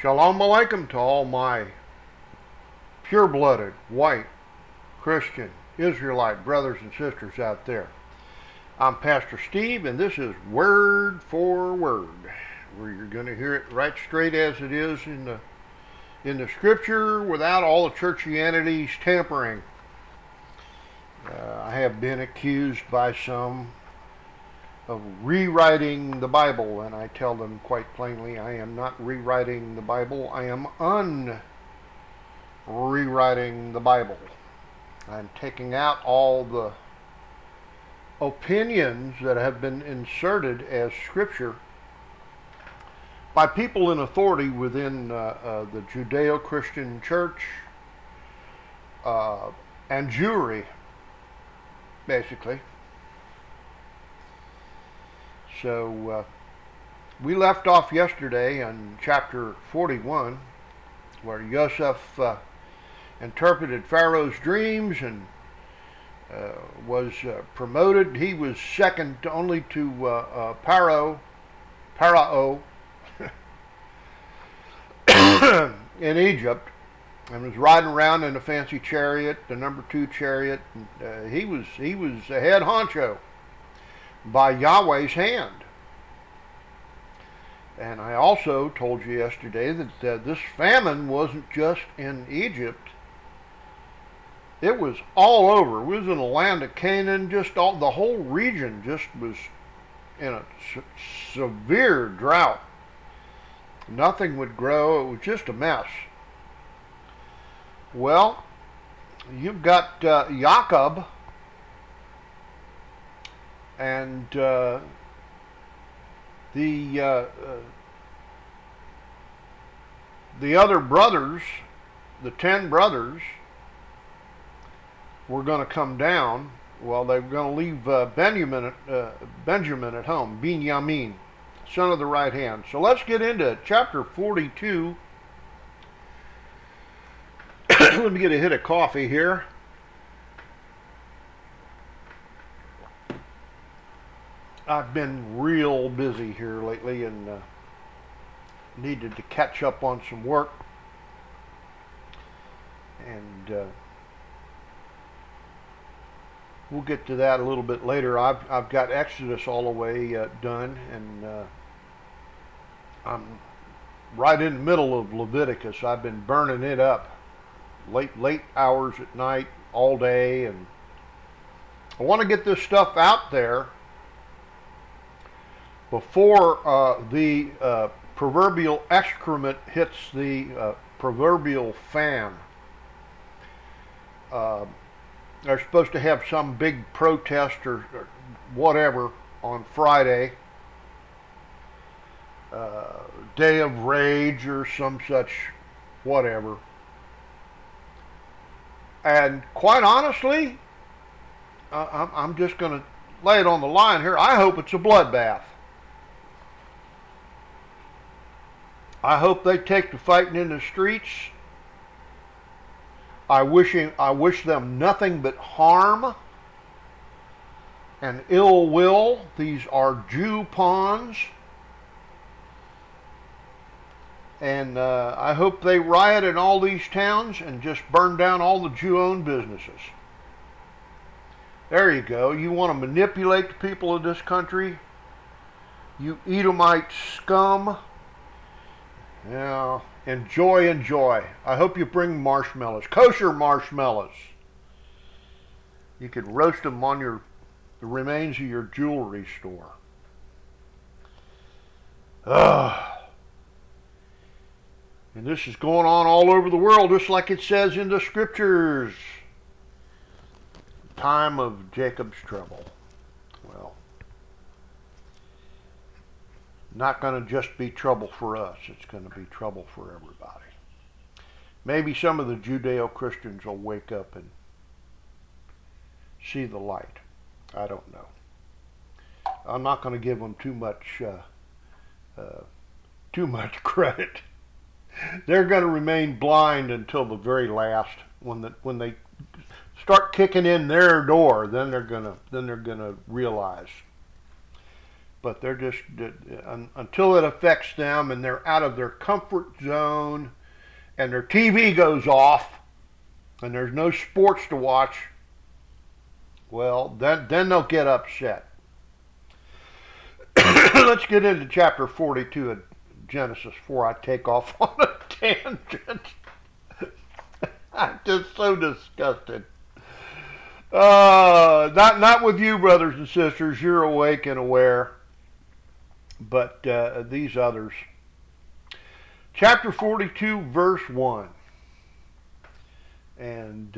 Shalom Aleichem to all my pure-blooded, white, Christian, Israelite brothers and sisters out there. I'm Pastor Steve, and this is Word for Word, where you're going to hear it right straight as it is in the Scripture, without all the churchianity's tampering. I have been accused by some of rewriting the Bible, and I tell them quite plainly, I am not rewriting the Bible. I am rewriting the Bible. I'm taking out all the opinions that have been inserted as Scripture by people in authority within the Judeo-Christian Church and Jewry, basically. So we left off yesterday on chapter 41, where Yosef interpreted Pharaoh's dreams and was promoted. He was second only to Pharaoh in Egypt, and was riding around in a fancy chariot, the number 2 chariot. And, he was a head honcho by Yahweh's hand. And I also told you yesterday that this famine wasn't just in Egypt. It was all over. It was in the land of Canaan. The whole region just was in a severe drought. Nothing would grow. It was just a mess. Well, you've got Jacob and the other brothers, the 10 brothers, were going to come down. Well, they were going to leave Benjamin at home, Binyamin, son of the right hand. So let's get into chapter 42. Let me get a hit of coffee here. I've been real busy here lately and needed to catch up on some work. And we'll get to that a little bit later. I've got Exodus all the way done, and I'm right in the middle of Leviticus. I've been burning it up late hours at night, all day, and I want to get this stuff out there before the proverbial excrement hits the proverbial fan. They're supposed to have some big protest or whatever on Friday, Day of Rage or some such whatever. And quite honestly, I'm just going to lay it on the line here. I hope it's a bloodbath. I hope they take to fighting in the streets. I wish them nothing but harm and ill will. These are Jew pawns. And I hope they riot in all these towns and just burn down all the Jew-owned businesses. There you go. You want to manipulate the people of this country? You Edomite scum. Yeah, enjoy. I hope you bring marshmallows, kosher marshmallows. You could roast them on the remains of your jewelry store. And this is going on all over the world, just like it says in the Scriptures. Time of Jacob's trouble. Well, not going to just be trouble for us. It's going to be trouble for everybody. Maybe some of the Judeo-Christians will wake up and see the light. I don't know. I'm not going to give them too much credit. They're going to remain blind until the very last. When they start kicking in their door, then they're going to realize. but they're just, until it affects them and they're out of their comfort zone and their TV goes off and there's no sports to watch, well, then they'll get upset. Let's get into chapter 42 of Genesis before I take off on a tangent. I'm just so disgusted. Not with you, brothers and sisters. You're awake and aware. But these others. Chapter 42, verse 1. And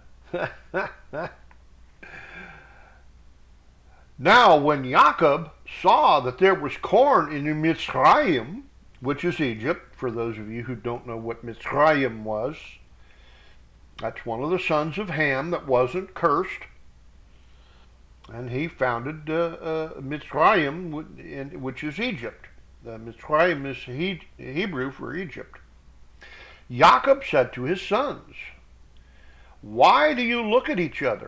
now when Jacob saw that there was corn in Mitzrayim, which is Egypt, for those of you who don't know what Mitzrayim was, that's one of the sons of Ham that wasn't cursed. And he founded Mitzrayim, which is Egypt. Mitzrayim is Hebrew for Egypt. Jacob said to his sons, "Why do you look at each other?"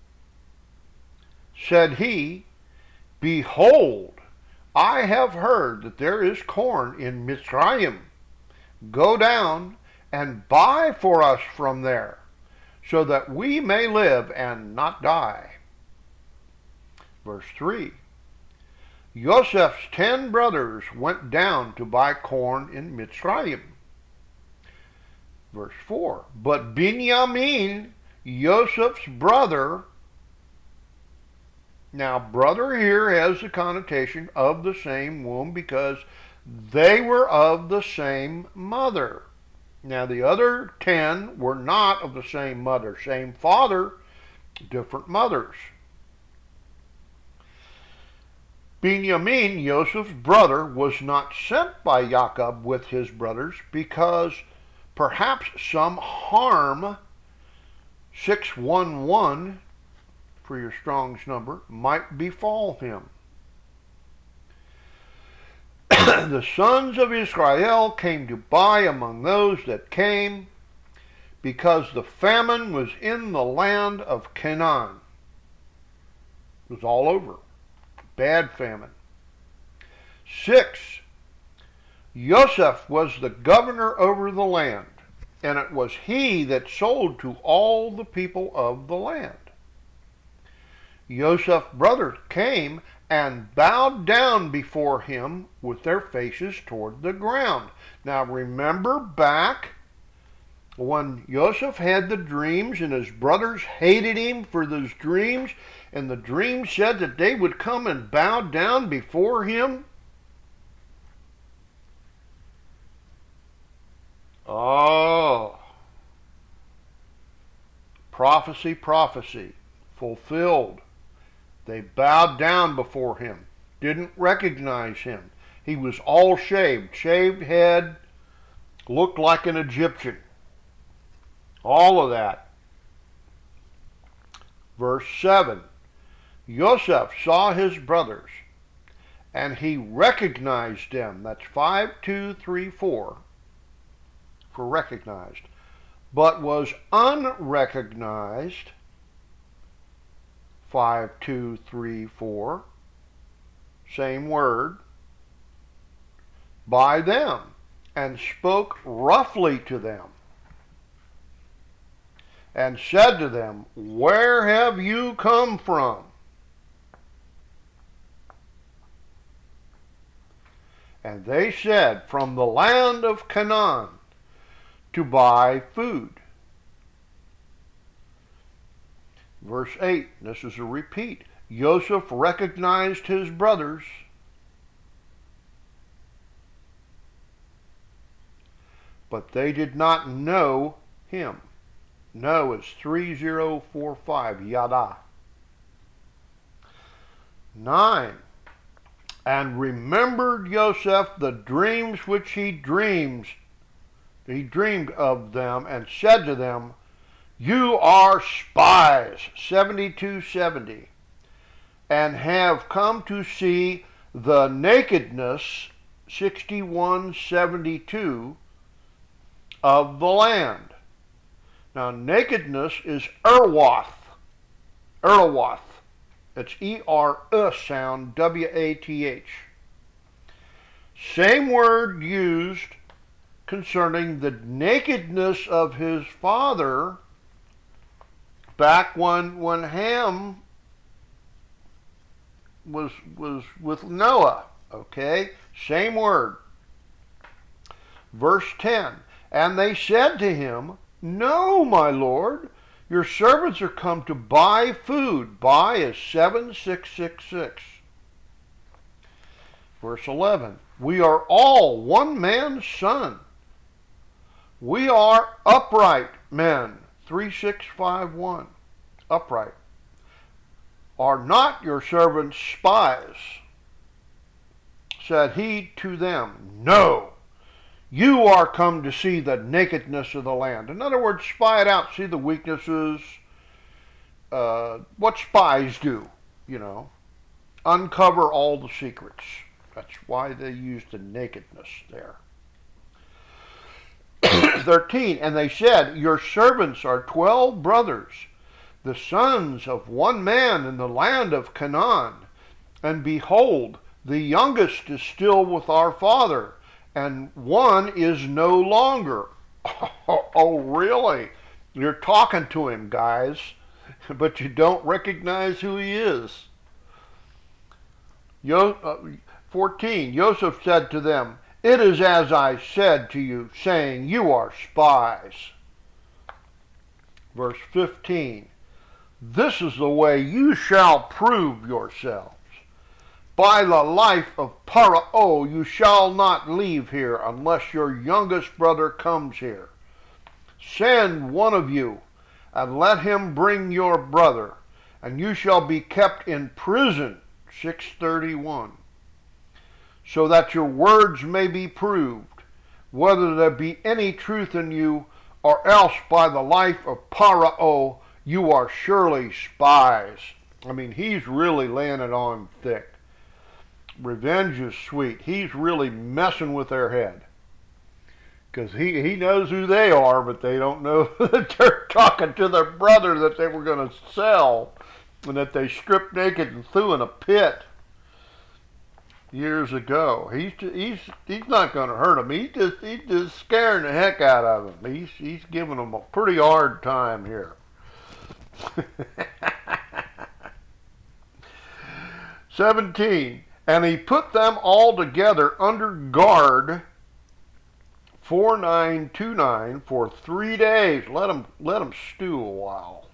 Said he, "Behold, I have heard that there is corn in Mitzrayim. Go down and buy for us from there, so that we may live and not die." Verse 3. Joseph's 10 brothers went down to buy corn in Mitzrayim. Verse 4. But Binyamin, Joseph's brother, now brother here has the connotation of the same womb because they were of the same mother. Now the other 10 were not of the same mother, same father, different mothers. Binyamin, Joseph's brother, was not sent by Jacob with his brothers because perhaps some harm, 611 for your Strong's number, might befall him. The sons of Israel came to buy among those that came, because the famine was in the land of Canaan. It was all over. Bad famine. 6. Joseph was the governor over the land, and it was he that sold to all the people of the land. Joseph's brothers came and bowed down before him with their faces toward the ground. Now remember back when Joseph had the dreams and his brothers hated him for those dreams, and the dreams said that they would come and bow down before him? Oh, prophecy, fulfilled. They bowed down before him, didn't recognize him. He was all shaved head, looked like an Egyptian. All of that. Verse 7. Joseph saw his brothers, and he recognized them. That's 5, 2, 3, 4 for recognized. But was unrecognized, 5, 2, 3, 4, same word, by them, and spoke roughly to them, and said to them, "Where have you come from?" And they said, "From the land of Canaan, to buy food." Verse 8, this is a repeat. Joseph recognized his brothers, but they did not know him. No is 3045, yada. 9. And remembered Joseph the dreams which he dreamed of them, and said to them, "You are spies," 7270, "and have come to see the nakedness," 6172, "of the land." Now, nakedness is Erwath. It's E-R-U sound, W-A-T-H. Same word used concerning the nakedness of his father back when Ham was with Noah. Okay? Same word. Verse 10. And they said to him, No, my Lord, your servants are come to buy food. Buy is 7666. Verse 11. We are all one man's son. We are upright men. 3651. Upright. Are not your servants spies? Said he to them, No. You are come to see the nakedness of the land. In other words, spy it out, see the weaknesses, what spies do, uncover all the secrets. That's why they use the nakedness there. 13, and they said, Your servants are 12 brothers, the sons of one man in the land of Canaan. And behold, the youngest is still with our father, and one is no longer. Oh, really? You're talking to him, guys, but you don't recognize who he is. 14, Joseph said to them, It is as I said to you, saying, You are spies. Verse 15, This is the way you shall prove yourselves. By the life of Paro, you shall not leave here unless your youngest brother comes here. Send one of you, and let him bring your brother, and you shall be kept in prison. 631. So that your words may be proved, whether there be any truth in you, or else by the life of Paro, you are surely spies. I mean, he's really laying it on thick. Revenge is sweet. He's really messing with their head. Because he knows who they are, but they don't know that they're talking to their brother that they were going to sell, and that they stripped naked and threw in a pit years ago. He's not going to hurt them. He's just scaring the heck out of them. He's giving them a pretty hard time here. 17. And he put them all together under guard 4929 for 3 days. Let them stew a while.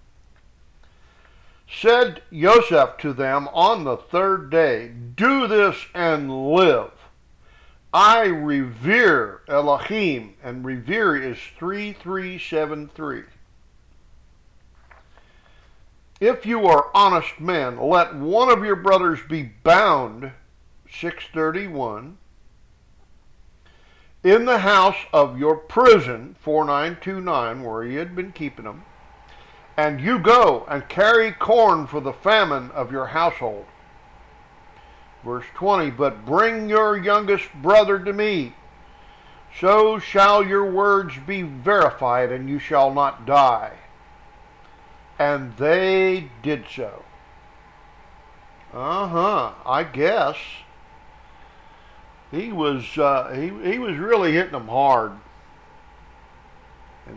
Said Joseph to them on the 3rd day, Do this and live. I revere Elohim, and revere is 3373. If you are honest men, let one of your brothers be bound, 631, in the house of your prison, 4929, where he had been keeping them, and you go and carry corn for the famine of your household. Verse 20, But bring your youngest brother to me, so shall your words be verified, and you shall not die. And they did so. I guess he was really hitting them hard, and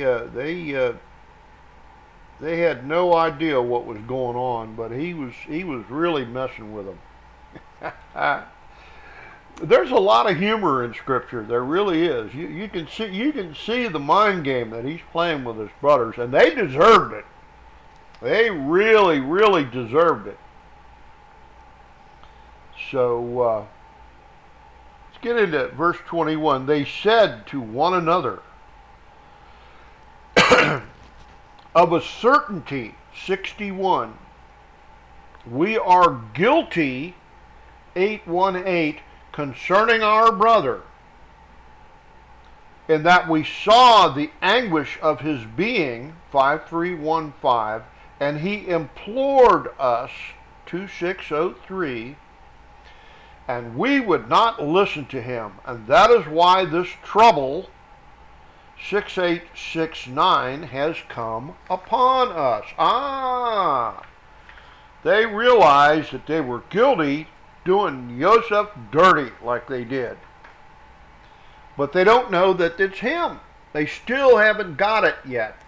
they had no idea what was going on, but he was really messing with them. There's a lot of humor in Scripture. There really is. You can see the mind game that he's playing with his brothers, and they deserved it. They really, really deserved it. So let's get into verse 21. They said to one another, Of a certainty, 61, we are guilty, 818, concerning our brother, in that we saw the anguish of his being, 5315, and he implored us, 2603, and we would not listen to him. And that is why this trouble, 6869, has come upon us. They realize that they were guilty doing Joseph dirty like they did. But they don't know that it's him. They still haven't got it yet.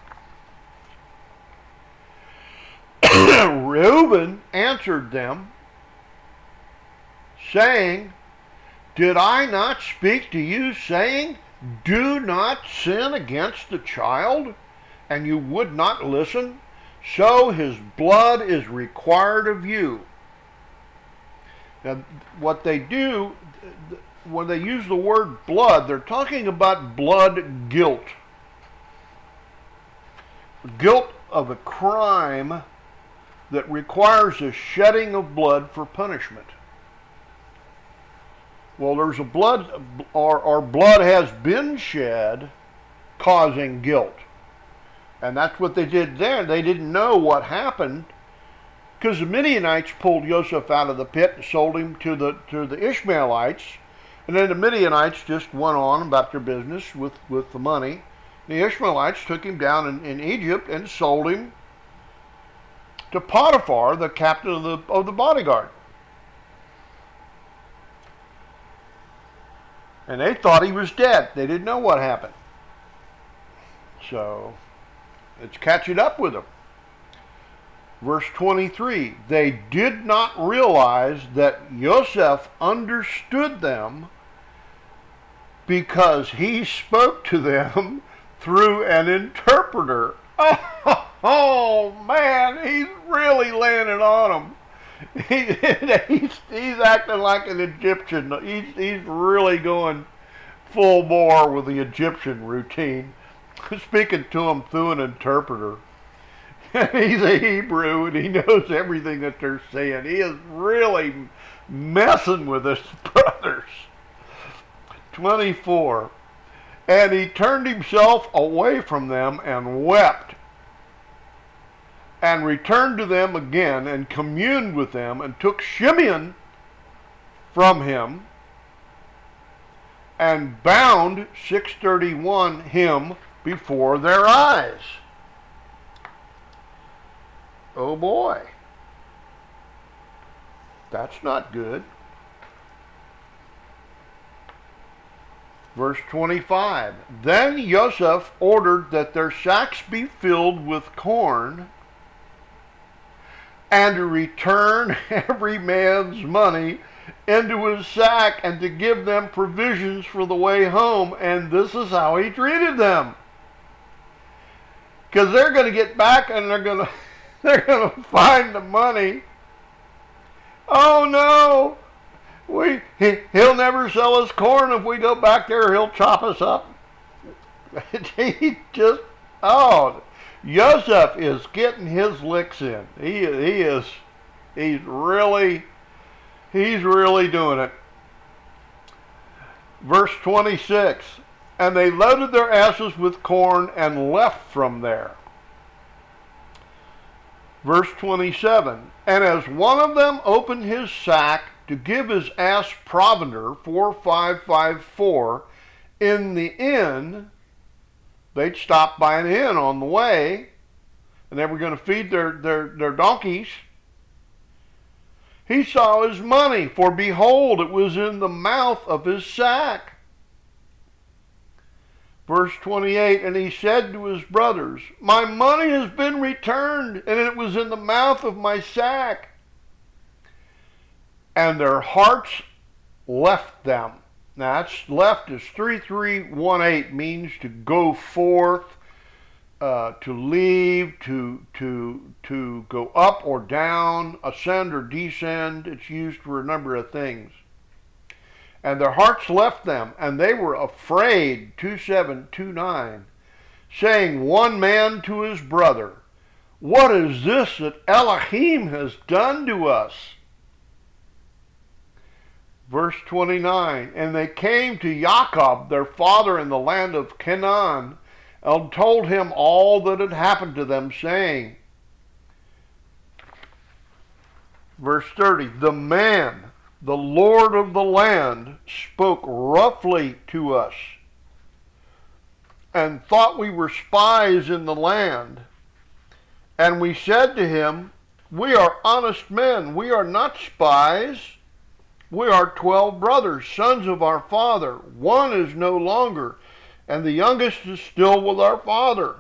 Reuben answered them, saying, did I not speak to you, saying, do not sin against the child? And you would not listen? So his blood is required of you. Now, what they do, when they use the word blood, they're talking about blood guilt. Guilt of a crime that requires a shedding of blood for punishment. Well, there's a blood, or blood has been shed, causing guilt. And that's what they did there. They didn't know what happened, because the Midianites pulled Joseph out of the pit and sold him to the Ishmaelites. And then the Midianites just went on about their business with the money. The Ishmaelites took him down in Egypt and sold him to Potiphar, the captain of the bodyguard. And they thought he was dead. They didn't know what happened. So, let's catch it up with them. Verse 23, they did not realize that Joseph understood them because he spoke to them through an interpreter. Oh man, he's really laying it on them. He's acting like an Egyptian. He's really going full bore with the Egyptian routine, speaking to them through an interpreter. He's a Hebrew and he knows everything that they're saying. He is really messing with his brothers. 24. And he turned himself away from them and wept, and returned to them again and communed with them, and took Shimeon from him and bound 631 him before their eyes. Oh boy, that's not good. Verse 25, then Joseph ordered that their sacks be filled with corn, and to return every man's money into his sack, and to give them provisions for the way home. And this is how he treated them, because they're going to get back and they're going to find the money. Oh no, he'll never sell us corn. If we go back there, he'll chop us up. Joseph is getting his licks in. He's really doing it. Verse 26, and they loaded their asses with corn and left from there. Verse 27, and as one of them opened his sack to give his ass provender, 4554, in the inn, they'd stop by an inn on the way, and they were going to feed their donkeys. He saw his money, for behold, it was in the mouth of his sack. Verse 28, and he said to his brothers, my money has been returned, and it was in the mouth of my sack. And their hearts left them. Now, that's left is 3318, means to go forth, to leave, to go up or down, ascend or descend. It's used for a number of things. And their hearts left them, and they were afraid, 2729, saying one man to his brother, what is this that Elohim has done to us? Verse 29, and they came to Jacob, their father, in the land of Canaan, and told him all that had happened to them, saying, verse 30, the man, the Lord of the land, spoke roughly to us, and thought we were spies in the land. And we said to him, We are honest men. We are not spies. We are 12 brothers, sons of our father. One is no longer, and the youngest is still with our father.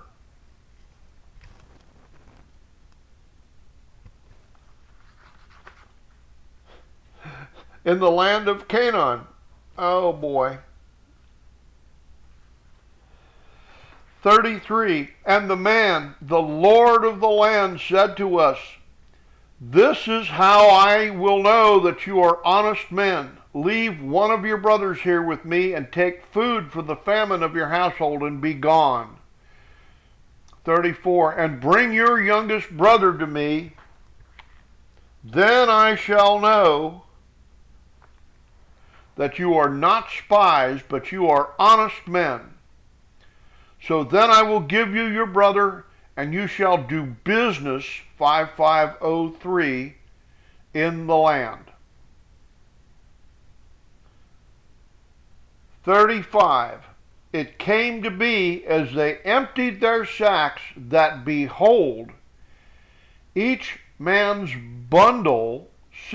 In the land of Canaan. Oh boy. 33, and the man, the Lord of the land, said to us, this is how I will know that you are honest men. Leave one of your brothers here with me and take food for the famine of your household and be gone. 34, and bring your youngest brother to me. Then I shall know that you are not spies, but you are honest men. So then I will give you your brother, and you shall do business, 5503, in the land. 35. It came to be as they emptied their sacks that, behold, each man's bundle,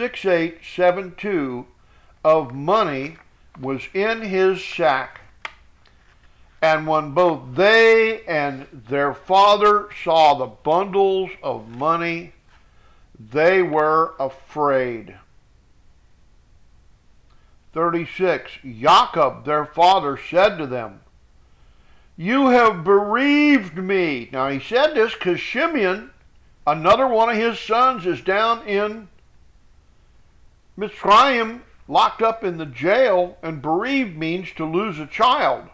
6872, of money was in his sack. And when both they and their father saw the bundles of money, they were afraid. 36. Jacob, their father, said to them, you have bereaved me. Now he said this because Shimeon, another one of his sons, is down in Mitzrayim, locked up in the jail, and bereaved means to lose a child.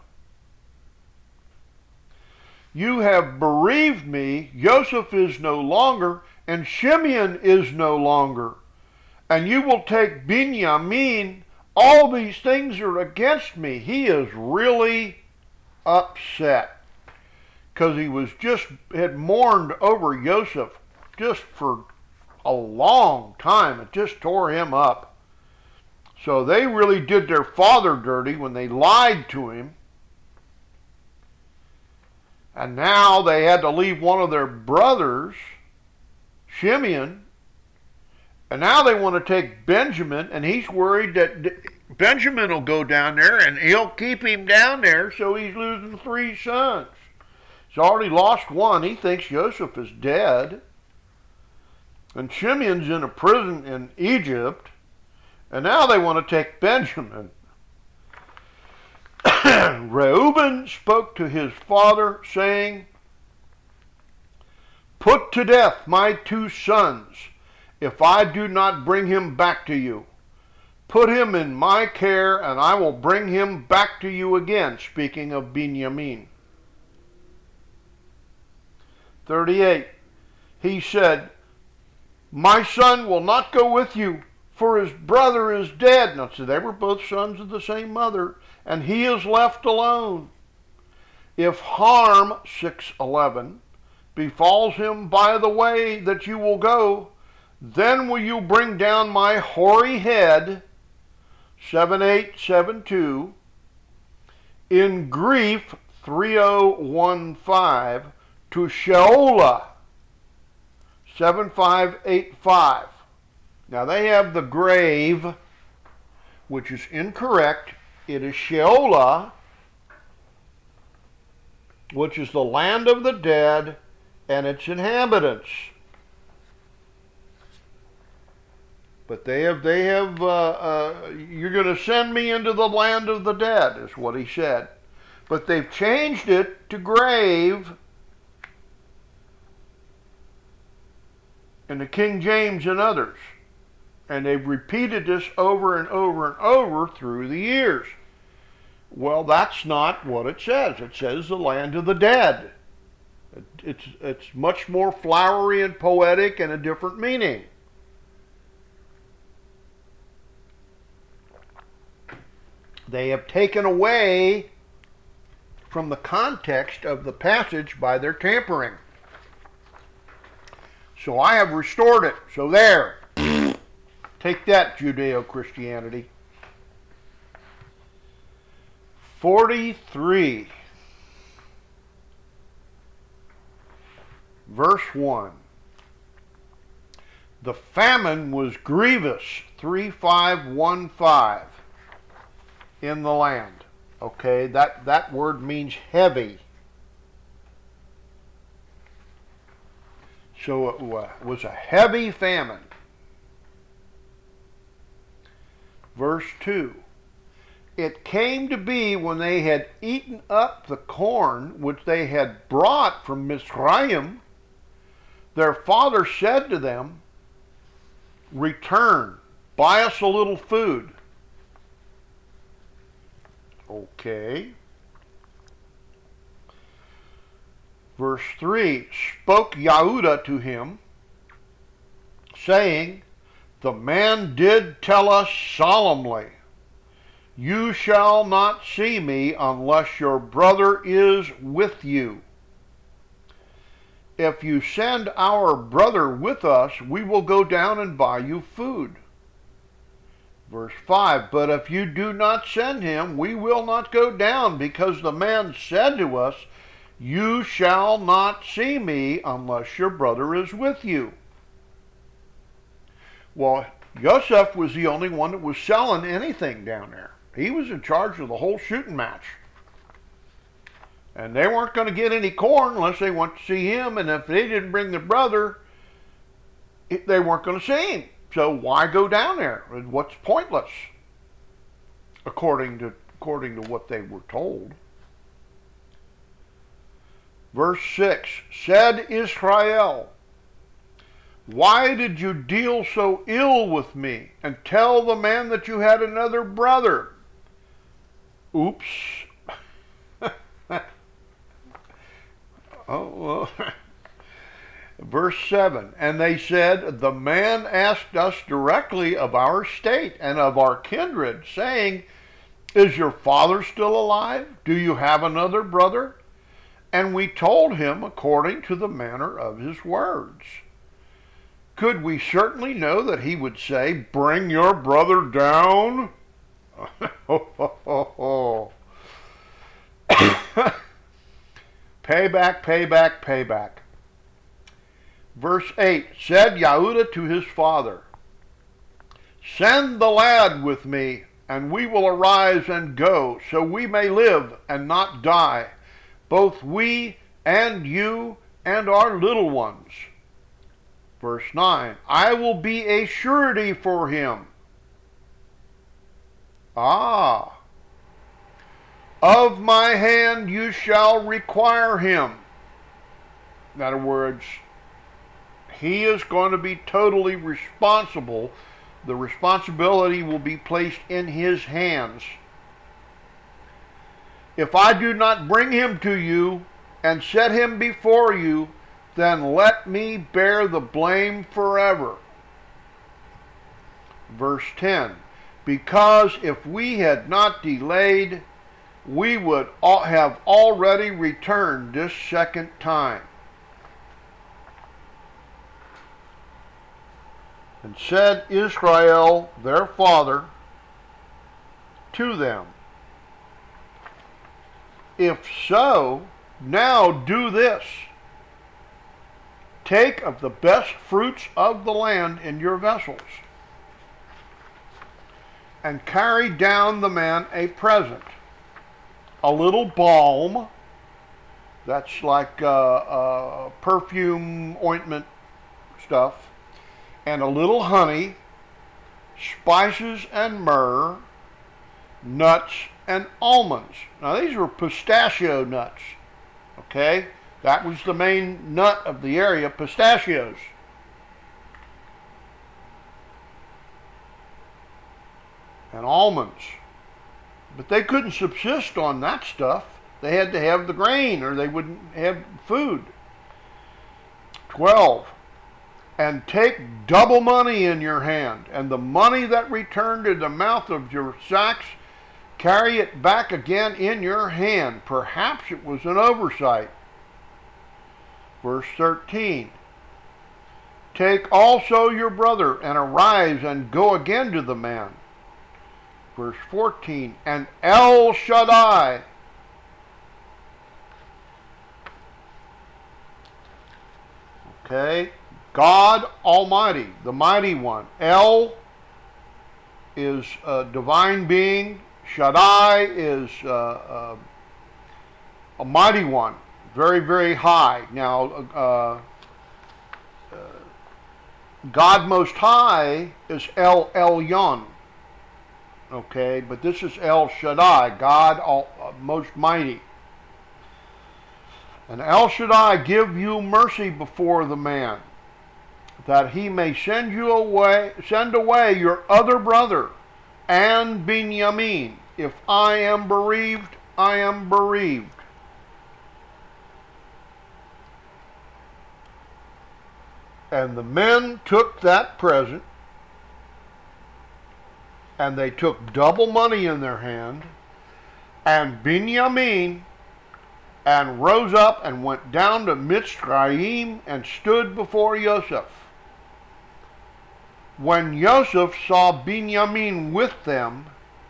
You have bereaved me. Joseph is no longer, and Shimeon is no longer. And you will take Binyamin. All these things are against me. He is really upset because had mourned over Joseph just for a long time. It just tore him up. So they really did their father dirty when they lied to him. And now they had to leave one of their brothers, Shimeon, and now they want to take Benjamin, and he's worried that Benjamin will go down there and he'll keep him down there, so he's losing 3 sons. He's already lost one. He thinks Joseph is dead. And Shimeon's in a prison in Egypt, and now they want to take Benjamin. Reuben spoke to his father, saying, put to death my 2 sons, if I do not bring him back to you. Put him in my care, and I will bring him back to you again, speaking of Binyamin. 38. He said, my son will not go with you, for his brother is dead. Now, so they were both sons of the same mother, and he is left alone. If harm, 6:11, befalls him by the way that you will go, then will you bring down my hoary head, 7872, in grief, 3015, to Sheolah, 7585. Now they have the grave, which is incorrect. It is Sheolah, which is the land of the dead and its inhabitants. But you're going to send me into the land of the dead, is what he said. But they've changed it to grave in the King James and others. And they've repeated this over and over and over through the years. Well, that's not what it says. It says the land of the dead. It's much more flowery and poetic and a different meaning. They have taken away from the context of the passage by their tampering. So I have restored it. So there. Take that, Judeo-Christianity. 43. Verse 1. The famine was grievous, 3515, in the land. Okay, that word means heavy. So it was a heavy famine. Verse 2. It came to be when they had eaten up the corn which they had brought from Mizraim, their father said to them, return, buy us a little food. Okay. Verse 3, spoke Yehudah to him, saying, the man did tell us solemnly, you shall not see me unless your brother is with you. If you send our brother with us, we will go down and buy you food. Verse 5, but if you do not send him, we will not go down, because the man said to us, you shall not see me unless your brother is with you. Well, Yosef was the only one that was selling anything down there. He was in charge of the whole shooting match. And they weren't going to get any corn unless they went to see him, and if they didn't bring their brother, they weren't going to see him. So why go down there? What's pointless, according to what they were told. Verse 6, said Israel, why did you deal so ill with me, and tell the man that you had another brother? Oops. Oh, well. Verse 7, and they said, the man asked us directly of our state and of our kindred, saying, is your father still alive? Do you have another brother? And we told him according to the manner of his words. Could we certainly know that he would say, bring your brother down? Payback, payback, payback. Verse 8, said Yehudah to his father, send the lad with me, and we will arise and go, so we may live and not die, both we and you and our little ones. Verse 9, I will be a surety for him. Of my hand you shall require him. In other words, he is going to be totally responsible. The responsibility will be placed in his hands. If I do not bring him to you and set him before you, then let me bear the blame forever. Verse 10, because if we had not delayed, we would have already returned this second time. And said Israel, their father, to them, if so, now do this. Take of the best fruits of the land in your vessels, and carry down the man a present, a little balm, that's like perfume, ointment stuff, and a little honey, spices and myrrh, nuts and almonds. Now these were pistachio nuts, okay? That was the main nut of the area, pistachios. And almonds. But they couldn't subsist on that stuff. They had to have the grain or they wouldn't have food. 12. And take double money in your hand, and the money that returned to the mouth of your sacks, carry it back again in your hand. Perhaps it was an oversight. Verse 13. Take also your brother, and arise and go again to the man. Verse 14. And El Shaddai. Okay. God Almighty, the Mighty One. El is a divine being. Shaddai is a mighty one, very, very high. Now, God Most High is El Elyon, okay? But this is El Shaddai, God Most Mighty. And El Shaddai give you mercy before the man, that he may send away your other brother, and Binyamin. If I am bereaved, I am bereaved. And the men took that present, and they took double money in their hand, and Binyamin, and rose up and went down to Mitzrayim and stood before Yosef. When Yosef saw Binyamin with them,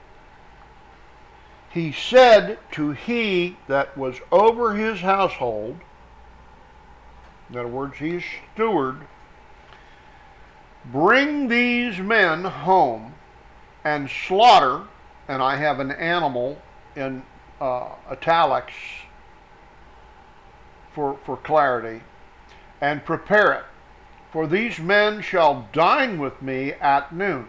he said to he that was over his household, in other words, he is steward, bring these men home and slaughter, and I have an animal in italics for clarity, and prepare it, for these men shall dine with me at noon.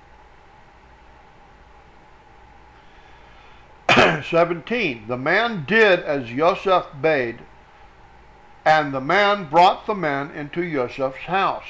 17. The man did as Yosef bade, and the man brought the men into Yosef's house.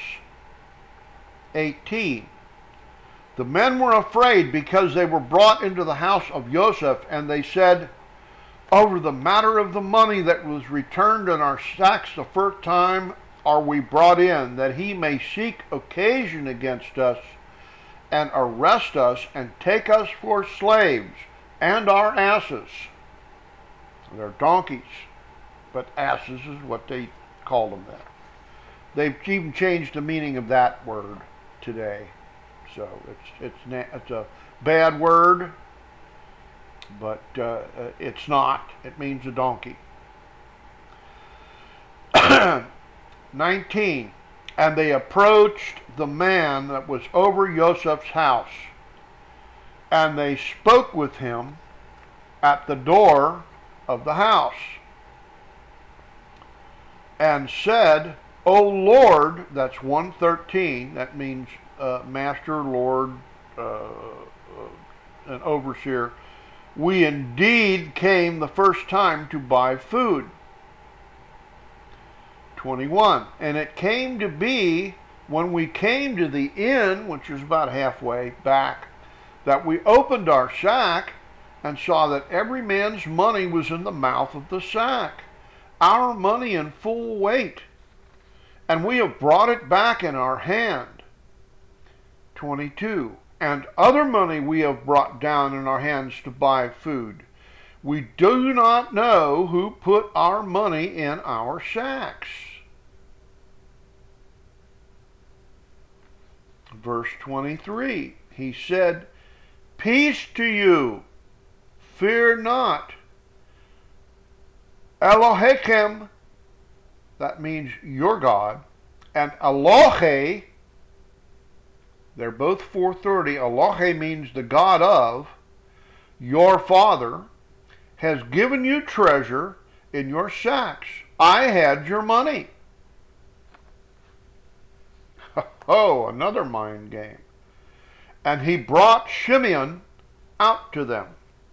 18. The men were afraid because they were brought into the house of Yosef, and they said, over the matter of the money that was returned in our sacks the first time are we brought in, that he may seek occasion against us, and arrest us, and take us for slaves, and our asses. They're donkeys, but asses is what they called them then. They've even changed the meaning of that word today. So it's a bad word, but it's not. It means a donkey. 19. And they approached the man that was over Joseph's house, and they spoke with him at the door of the house, and said, O Lord, that's 113, that means master, Lord, an overseer, we indeed came the first time to buy food. 21. And it came to be, when we came to the inn, which is about halfway back, that we opened our sack and saw that every man's money was in the mouth of the sack, our money in full weight, and we have brought it back in our hand. 22. And other money we have brought down in our hands to buy food. We do not know who put our money in our sacks. Verse 23. He said, Peace to you, fear not. Elohechem, that means your God, and Elohe, they're both 430. Elohe means the God of, your Father, has given you treasure in your sacks. I had your money. Oh, another mind game. And he brought Shimeon out to them.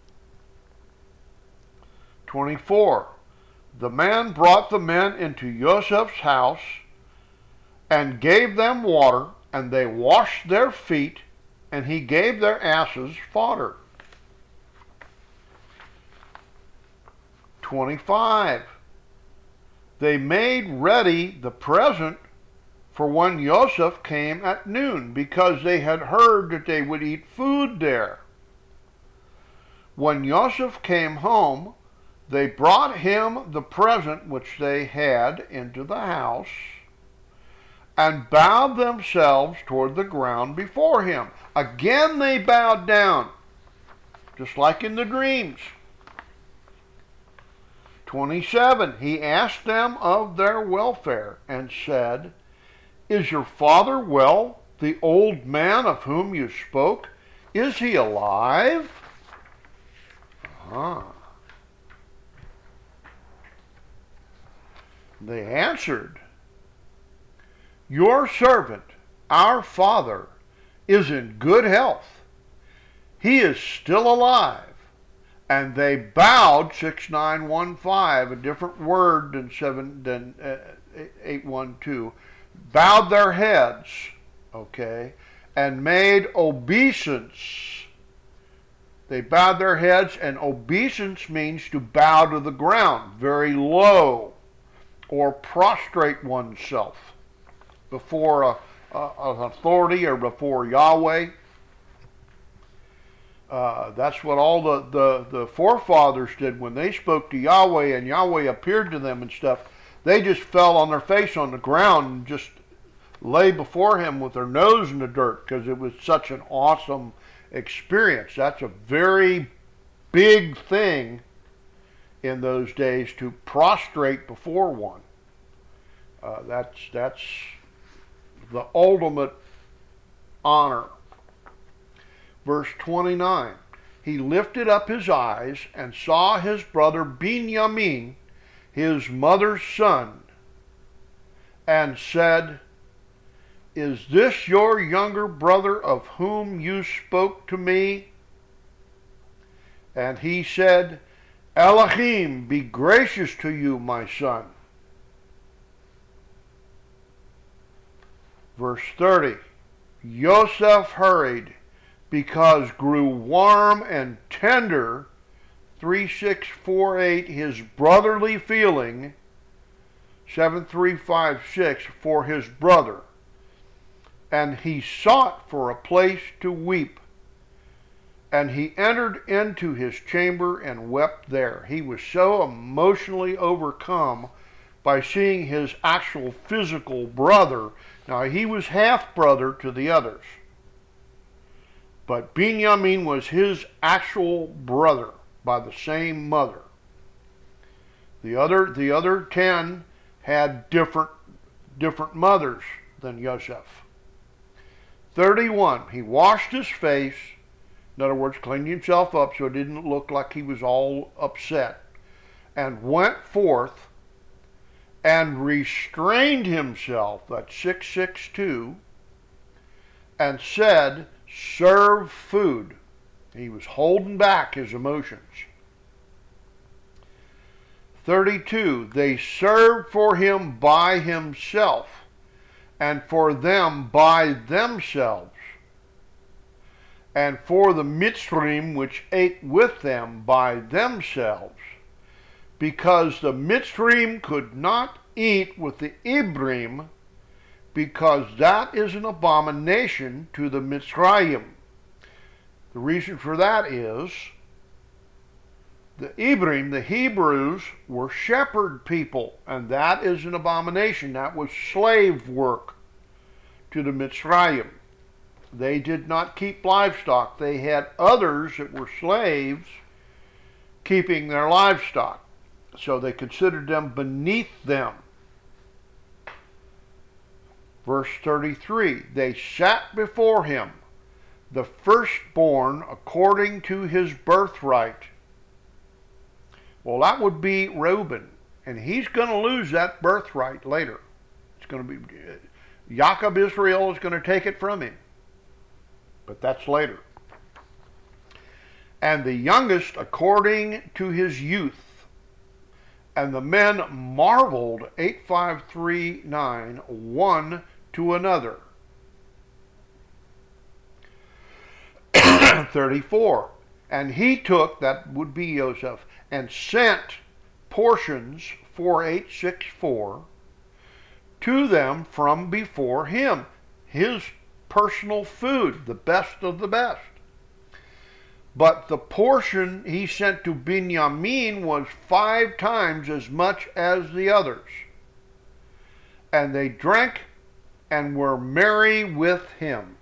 24. The man brought the men into Joseph's house and gave them water, and they washed their feet, and he gave their asses fodder. 25. They made ready the present for when Joseph came at noon, because they had heard that they would eat food there. When Joseph came home, they brought him the present which they had into the house, and bowed themselves toward the ground before him. Again they bowed down, just like in the dreams. 27. He asked them of their welfare, and said, Is your father well, the old man of whom you spoke? Is he alive? Ah. They answered, your servant, our father, is in good health. He is still alive. And they bowed, 6915, a different word than 812, bowed their heads, okay, and made obeisance. They bowed their heads, and obeisance means to bow to the ground, very low, or prostrate oneself before an authority or before Yahweh. That's what all the forefathers did when they spoke to Yahweh and Yahweh appeared to them and stuff. They just fell on their face on the ground and just lay before him with their nose in the dirt because it was such an awesome experience. That's a very big thing in those days, to prostrate before one. That's the ultimate honor. Verse 29, he lifted up his eyes and saw his brother Binyamin, his mother's son, and said, is this your younger brother of whom you spoke to me? And he said, Elohim be gracious to you, my son. Verse 30, Yosef hurried, because grew warm and tender, 3648, his brotherly feeling, 7356, for his brother. And he sought for a place to weep. And he entered into his chamber and wept there. He was so emotionally overcome by seeing his actual physical brother. Now, he was half-brother to the others, but Binyamin was his actual brother by the same mother. The other 10 had different mothers than Joseph. 31, he washed his face, in other words, cleaned himself up so it didn't look like he was all upset, and went forth and restrained himself, that's 662, and said, serve food. He was holding back his emotions. 32, they served for him by himself, and for them by themselves, and for the Mitzrim which ate with them by themselves, because the Mitzrim could not eat with the Ibrim, because that is an abomination to the Mitzrayim. The reason for that is the Ibrim, the Hebrews, were shepherd people, and that is an abomination. That was slave work to the Mitzrayim. They did not keep livestock. They had others that were slaves keeping their livestock. So they considered them beneath them. Verse 33, they sat before him, the firstborn according to his birthright. Well, that would be Reuben, and he's going to lose that birthright later. It's going to be, Jacob Israel is going to take it from him, but that's later. And the youngest according to his youth. And the men marveled, 8539, one to another. 34. And he took, that would be Joseph, and sent portions, 4864, to them from before him. His personal food, the best of the best. But the portion he sent to Binyamin was 5 times as much as the others. And they drank and were merry with him.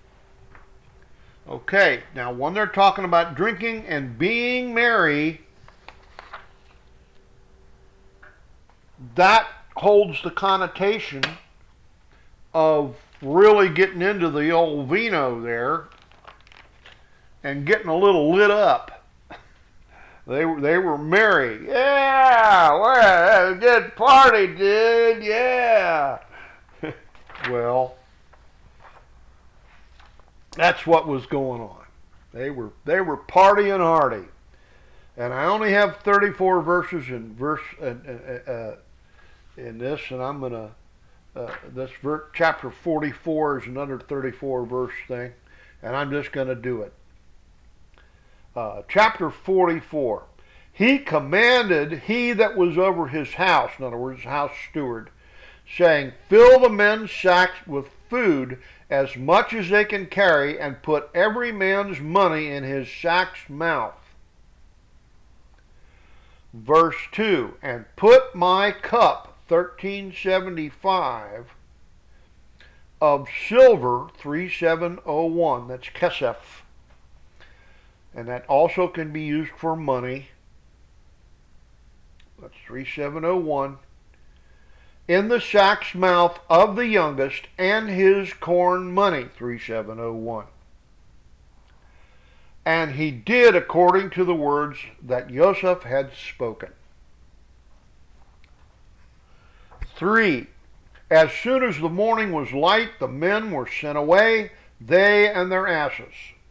Okay, now when they're talking about drinking and being merry, that holds the connotation of really getting into the old vino there and getting a little lit up. They were merry. Yeah, well, a good party, dude. Yeah. Well, that's what was going on. They were partying hardy. And I only have 34 verses in this, and I'm gonna chapter 44 is another 34 verse thing, and I'm just gonna do it. Chapter 44. He commanded he that was over his house, in other words, house steward, saying, fill the men's sacks with food as much as they can carry, and put every man's money in his sack's mouth. Verse 2, and put my cup, 1375, of silver, 3701, that's kesef, and that also can be used for money, that's 3701, in the sack's mouth of the youngest, and his corn money, 3701. And he did according to the words that Joseph had spoken. 3. As soon as the morning was light, the men were sent away, they and their asses.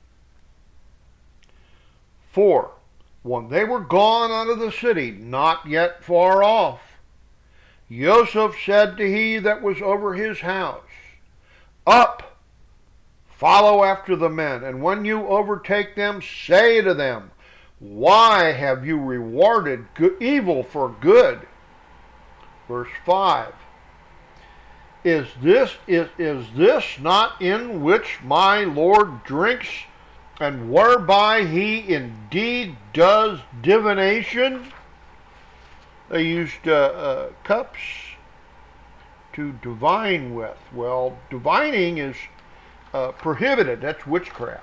4. When they were gone out of the city, not yet far off, Joseph said to he that was over his house, up, follow after the men, and when you overtake them, say to them, why have you rewarded evil for good? Verse 5. Is this not in which my Lord drinks, and whereby he indeed does divination? They used cups to divine with. Well, divining is prohibited. That's witchcraft.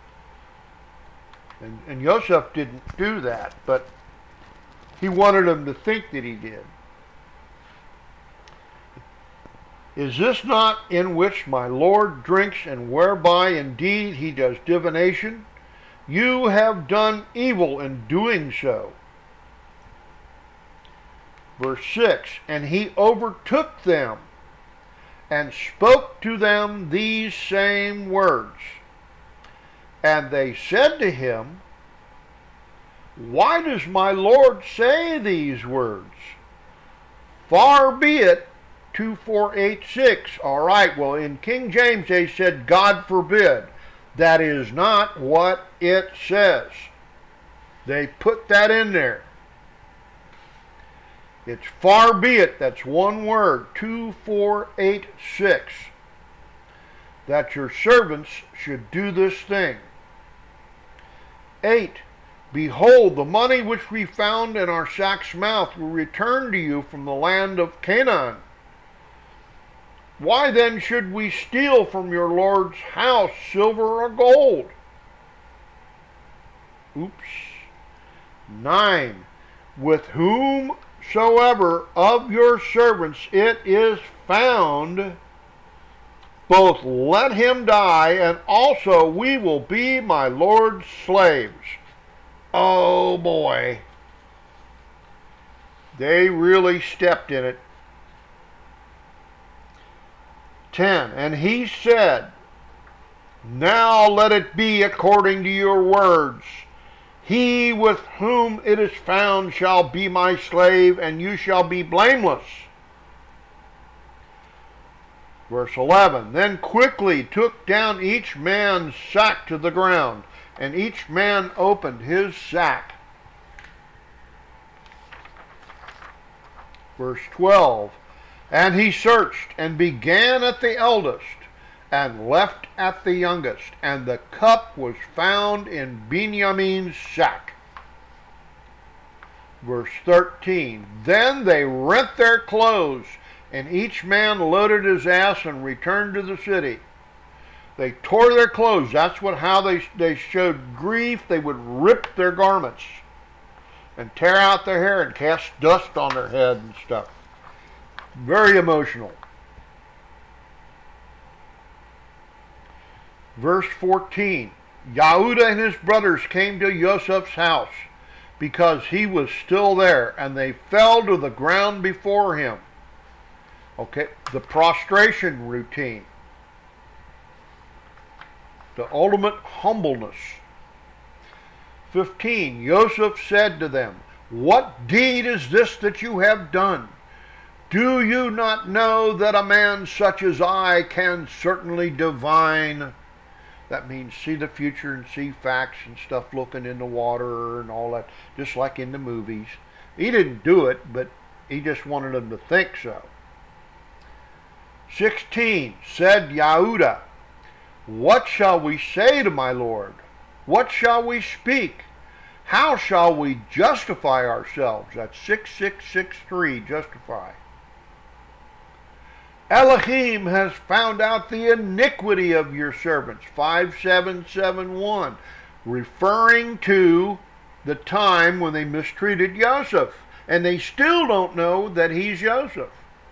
And Joseph didn't do that, but he wanted them to think that he did. Is this not in which my Lord drinks, and whereby indeed he does divination? You have done evil in doing so. Verse 6, and he overtook them, and spoke to them these same words. And they said to him, why does my Lord say these words? Far be it, 2486. All right, well, in King James they said, God forbid. That is not what it says. They put that in there. It's far be it, that's one word, 2486, that your servants should do this thing. 8, behold, the money which we found in our sack's mouth will return to you from the land of Canaan. Why then should we steal from your Lord's house silver or gold? Oops. 9, with whomsoever of your servants it is found, both let him die, and also we will be my Lord's slaves. Oh boy. They really stepped in it. 10, and he said, now let it be according to your words. He with whom it is found shall be my slave, and you shall be blameless. Verse 11, then quickly took down each man's sack to the ground, and each man opened his sack. Verse 12, and he searched, and began at the eldest, and left at the youngest, and the cup was found in Benjamin's sack. Verse 13, then they rent their clothes, and each man loaded his ass and returned to the city. They tore their clothes. That's how they showed grief. They would rip their garments and tear out their hair and cast dust on their head and stuff. Very emotional. Verse 14, Yehudah and his brothers came to Joseph's house because he was still there, and they fell to the ground before him. Okay, the prostration routine. The ultimate humbleness. 15, Joseph said to them, "What deed is this that you have done? Do you not know that a man such as I can certainly divine?" That means see the future and see facts and stuff looking in the water and all that, just like in the movies. He didn't do it, but he just wanted them to think so. 16, said Yehudah, "What shall we say to my Lord? What shall we speak? How shall we justify ourselves?" That's 6663, justify. "Elohim has found out the iniquity of your servants," 5771, referring to the time when they mistreated Joseph, and they still don't know that he's Joseph.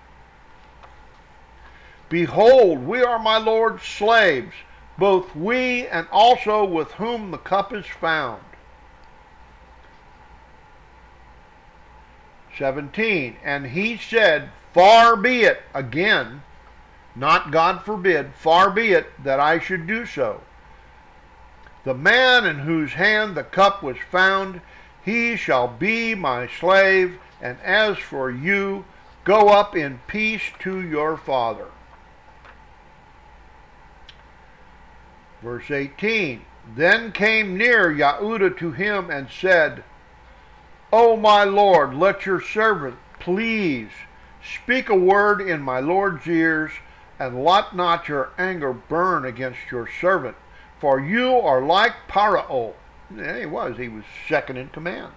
"Behold, we are my Lord's slaves, both we and also with whom the cup is found." 17, and he said, "Far be it," again, not God forbid, "far be it that I should do so. The man in whose hand the cup was found, he shall be my slave, and as for you, go up in peace to your father." Verse 18, then came near Yehudah to him and said, "O my Lord, let your servant please speak a word in my Lord's ears, and let not your anger burn against your servant, for you are like Paro." And he was second in command.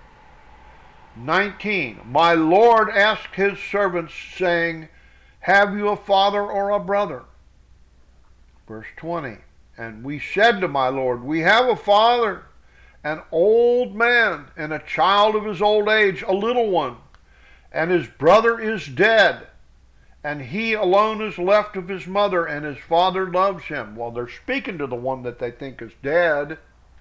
19, my Lord asked his servants, saying, "Have you a father or a brother?" Verse 20, and we said to my Lord, "We have a father, an old man, and a child of his old age, a little one, and his brother is dead, and he alone is left of his mother, and his father loves him." Well, they're speaking to the one that they think is dead.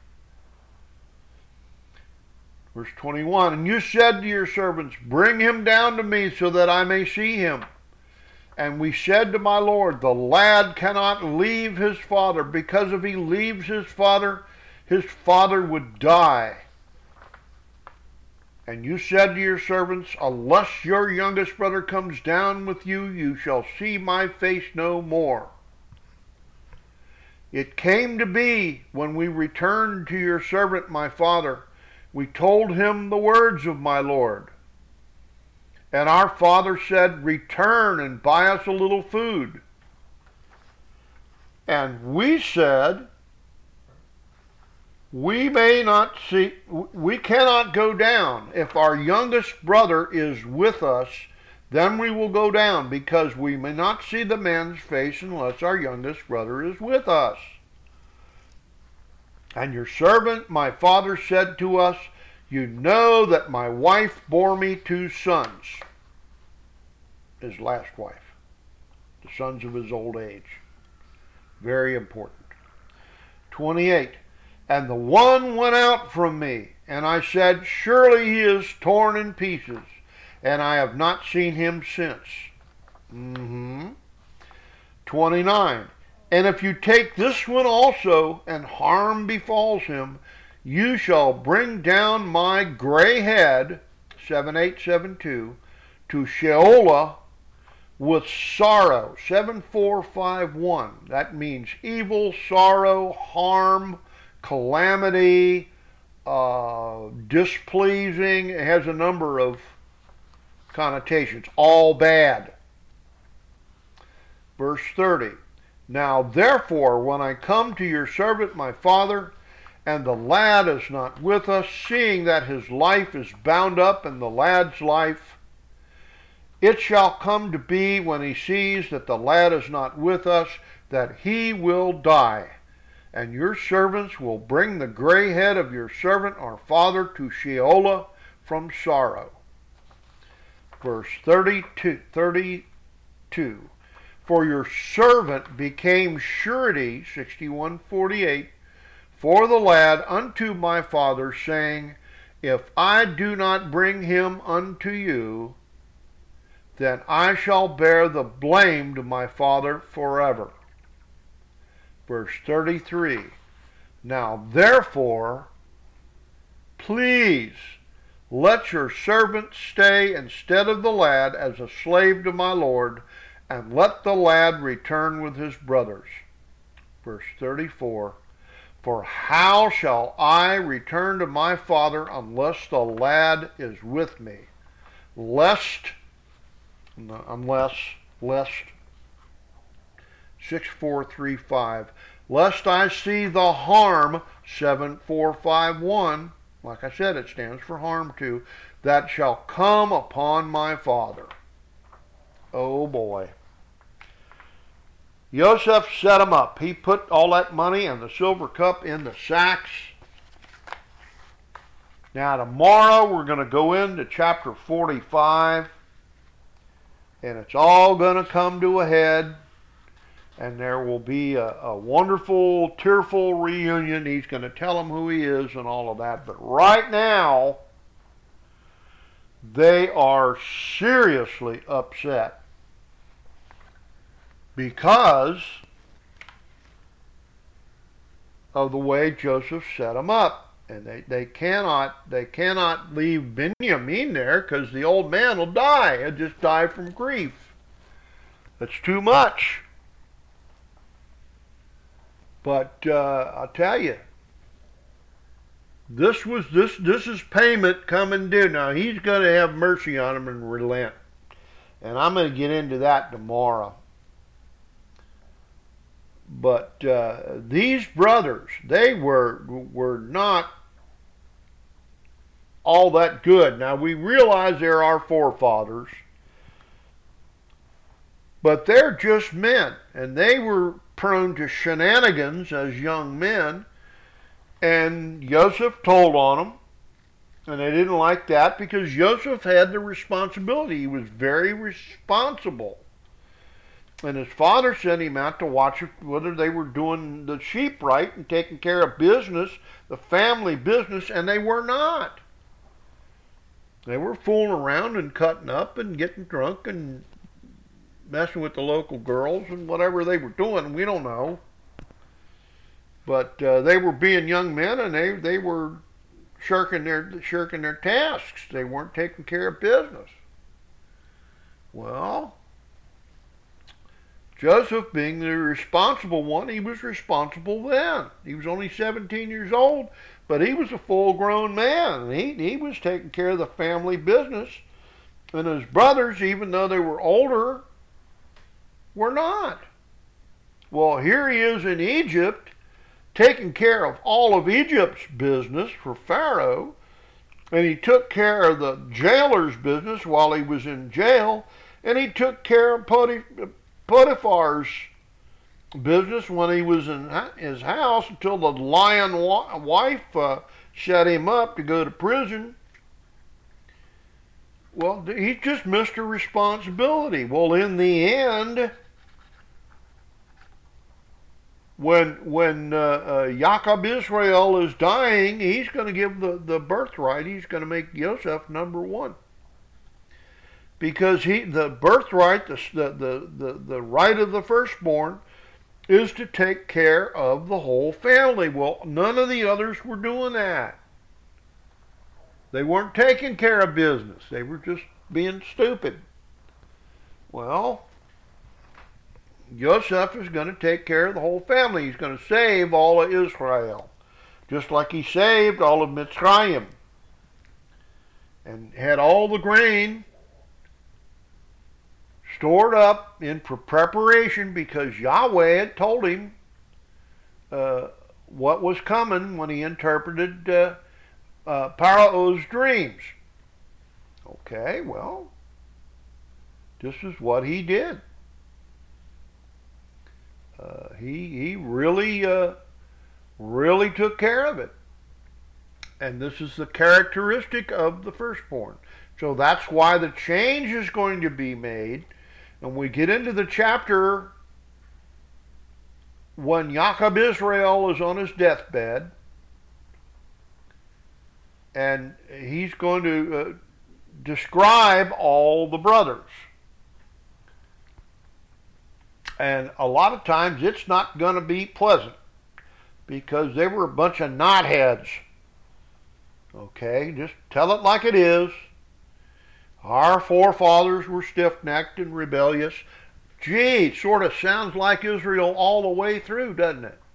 Verse 21, and you said to your servants, "Bring him down to me so that I may see him." And we said to my Lord, "The lad cannot leave his father, because if he leaves his father would die." And you said to your servants, "Unless your youngest brother comes down with you, you shall see my face no more." It came to be, when we returned to your servant my father, we told him the words of my Lord. And our father said, "Return and buy us a little food." And we said, we cannot go down. If our youngest brother is with us, then we will go down, because we may not see the man's face unless our youngest brother is with us. And your servant, my father, said to us, "You know that my wife bore me 2 sons." His last wife. The sons of his old age. Very important. 28. And the one went out from me, and I said, "Surely he is torn in pieces, and I have not seen him since." 29. And if you take this one also, and harm befalls him, you shall bring down my gray head, 7872, to Sheol with sorrow, 7451. That means evil, sorrow, harm, calamity, displeasing. It has a number of connotations, all bad. Verse 30, now therefore when I come to your servant my father, and the lad is not with us, seeing that his life is bound up in the lad's life, it shall come to be when he sees that the lad is not with us, that he will die. And your servants will bring the gray head of your servant our father to Sheol from sorrow. Verse 32. For your servant became surety, 61:48, for the lad unto my father, saying, If I do not bring him unto you, then I shall bear the blame to my father forever. Verse 33, Now therefore, please, let your servant stay instead of the lad as a slave to my lord, and let the lad return with his brothers. Verse 34, For how shall I return to my father unless the lad is with me? Lest 6435, lest I see the harm, 7451, like I said, it stands for harm too, that shall come upon my father. Oh boy. Joseph set him up. He put all that money and the silver cup in the sacks. Now tomorrow we're going to go into chapter 45, and it's all going to come to a head, and there will be a wonderful, tearful reunion. He's going to tell them who he is and all of that. But right now, they are seriously upset because of the way Joseph set them up. And they cannot leave Benjamin there because the old man will die. He'll just die from grief. That's too much. But I'll tell you, this is payment coming due. Now he's going to have mercy on him and relent, and I'm going to get into that tomorrow. But these brothers, they were not all that good. Now we realize they're our forefathers, but they're just men, and they were prone to shenanigans as young men, and Joseph told on them, and they didn't like that because Joseph had the responsibility. He was very responsible. And his father sent him out to watch whether they were doing the sheep right and taking care of business, the family business, and they were not. They were fooling around and cutting up and getting drunk and messing with the local girls and whatever they were doing. We don't know. But they were being young men, and they were shirking their tasks. They weren't taking care of business. Well, Joseph, being the responsible one, he was responsible then. He was only 17 years old, but he was a full-grown man. He was taking care of the family business. And his brothers, even though they were older, were not. Well, here he is in Egypt, taking care of all of Egypt's business for Pharaoh, and he took care of the jailer's business while he was in jail, and he took care of Potiphar's business when he was in his house until the lion wife shut him up to go to prison. Well, he just missed a responsibility. Well, in the end, when Jacob Israel is dying, he's going to give the birthright. He's going to make Joseph number one. Because the birthright, the right of the firstborn, is to take care of the whole family. Well, none of the others were doing that. They weren't taking care of business. They were just being stupid. Well, Joseph is going to take care of the whole family. He's going to save all of Israel, just like he saved all of Mitzrayim and had all the grain stored up in preparation because Yahweh had told him what was coming when he interpreted Pharaoh's dreams. Okay, well, this is what he did. He really took care of it. And this is the characteristic of the firstborn. So that's why the change is going to be made. And we get into the chapter when Jacob Israel is on his deathbed, and he's going to describe all the brothers. And a lot of times it's not going to be pleasant, because they were a bunch of knotheads. Okay, just tell it like it is. Our forefathers were stiff-necked and rebellious. Gee, it sort of sounds like Israel all the way through, doesn't it?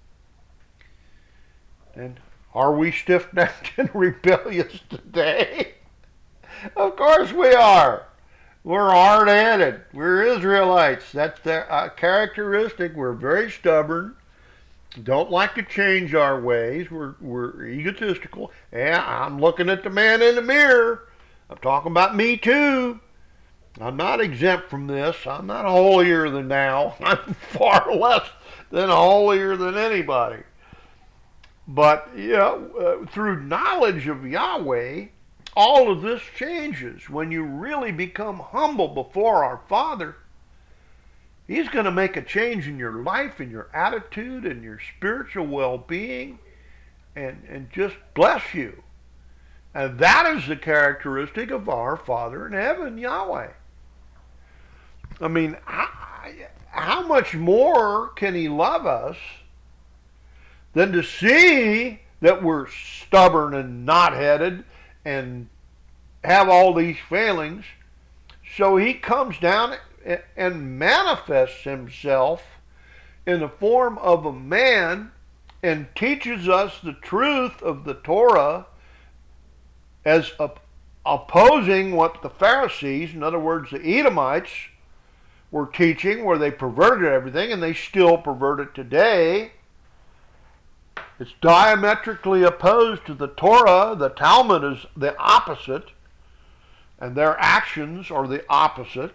And are we stiff-necked and rebellious today? Of course we are. We're hard-headed. We're Israelites. That's their characteristic. We're very stubborn. Don't like to change our ways. We're egotistical. Yeah, I'm looking at the man in the mirror. I'm talking about me too. I'm not exempt from this. I'm not holier than thou. I'm far less than holier than anybody. But through knowledge of Yahweh, all of this changes. When you really become humble before our Father, He's going to make a change in your life, in your attitude, and your spiritual well-being, and just bless you. And that is the characteristic of our Father in heaven, Yahweh. I mean, how much more can He love us than to see that we're stubborn and knot-headed and have all these failings? So He comes down and manifests Himself in the form of a man and teaches us the truth of the Torah, as opposing what the Pharisees, in other words the Edomites, were teaching, where they perverted everything, and they still pervert it today. It's diametrically opposed to the Torah. The Talmud is the opposite, and their actions are the opposite,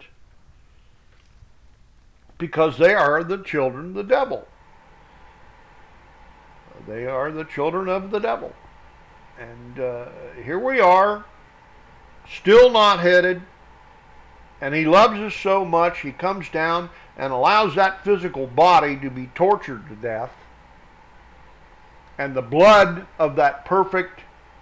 because they are the children of the devil. They are the children of the devil. And here we are, still not headed, and He loves us so much, He comes down and allows that physical body to be tortured to death, and the blood of that perfect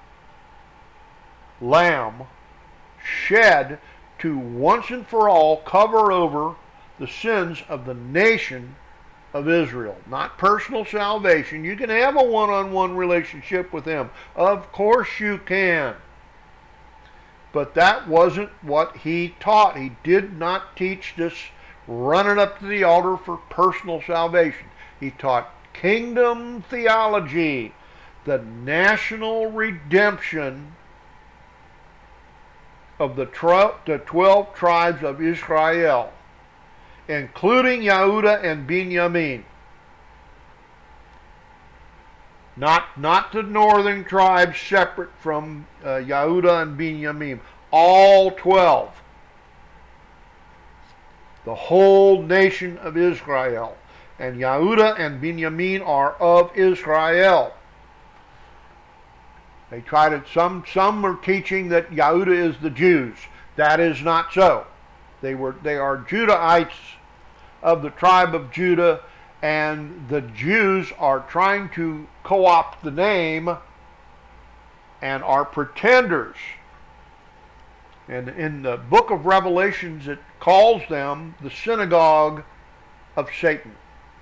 Lamb shed to once and for all cover over the sins of the nation of Israel. Not personal salvation. You can have a one-on-one relationship with Him. Of course you can. But that wasn't what He taught. He did not teach this running up to the altar for personal salvation. He taught kingdom theology, the national redemption of the 12 tribes of Israel, including Yehuda and Binyamin. Not the northern tribes separate from Yehuda and Binyamin. All 12. The whole nation of Israel. And Yehuda and Binyamin are of Israel. They try to, some are teaching that Yehuda is the Jews. That is not so. They are Judahites of the tribe of Judah, and the Jews are trying to co-opt the name and are pretenders. And in the book of Revelations, it calls them the synagogue of Satan.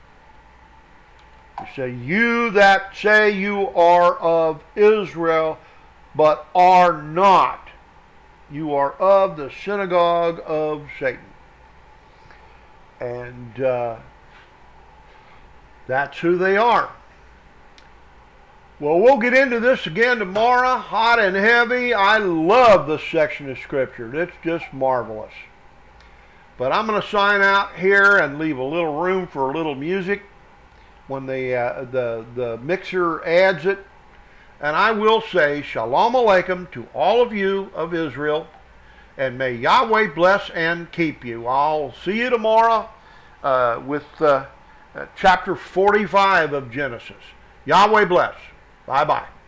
You say, you that say you are of Israel, but are not. You are of the synagogue of Satan. And that's who they are. Well, we'll get into this again tomorrow, hot and heavy. I love this section of Scripture. It's just marvelous. But I'm going to sign out here and leave a little room for a little music when the mixer adds it. And I will say Shalom Aleichem to all of you of Israel, and may Yahweh bless and keep you. I'll see you tomorrow with chapter 45 of Genesis. Yahweh bless. Bye-bye.